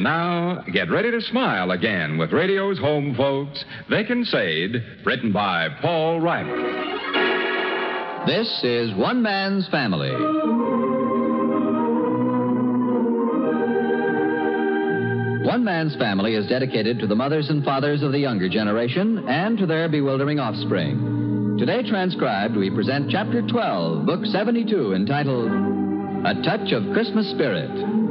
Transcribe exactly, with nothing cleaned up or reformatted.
now, get ready to smile again with radio's home folks, They Can Sade, written by Paul Riley. This is One Man's Family. One Man's Family is dedicated to the mothers and fathers of the younger generation and to their bewildering offspring. Today transcribed, we present Chapter twelve, Book seventy-two, entitled A Touch of Christmas Spirit.